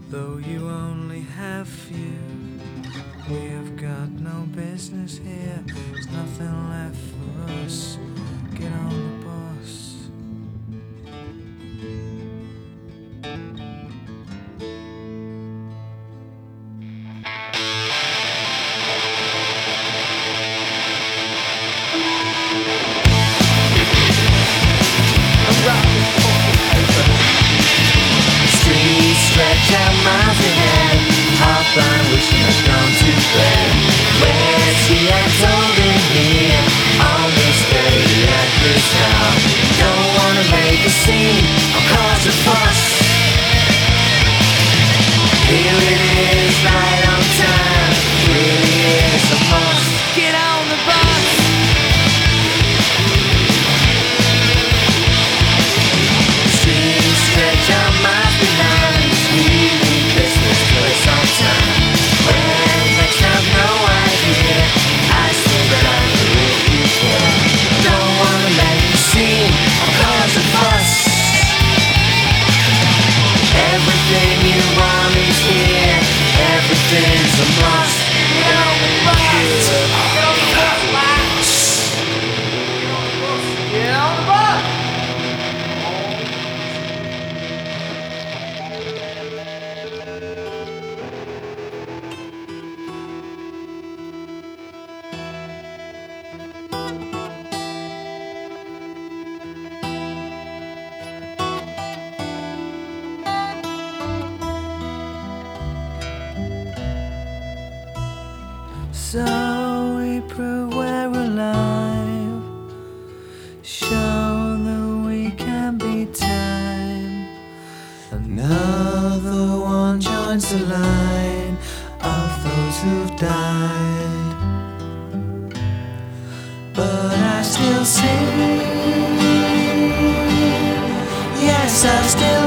Though you only have few, we have got no business here. There's nothing left for us. Get on the bus. Streets stretch out miles ahead, heartburn wishing I'd gone to bed. Where's he at told in here, on this day at this hour? Don't wanna make a scene, I'll cause a fuss. Here it is, right on time, really is a must. Get on the bus. Streets stretch out miles behind, we need business till it's on time. Well, next have no idea, I swear that I'm the real people. Don't wanna make a scene, I'll cause a fuss. Everything you want is here, everything's a must. Get on the bus, get on the bus, get on the bus. So we prove we're alive, show that we can be time. Another one joins the line of those who've died. But I still sing, yes, I still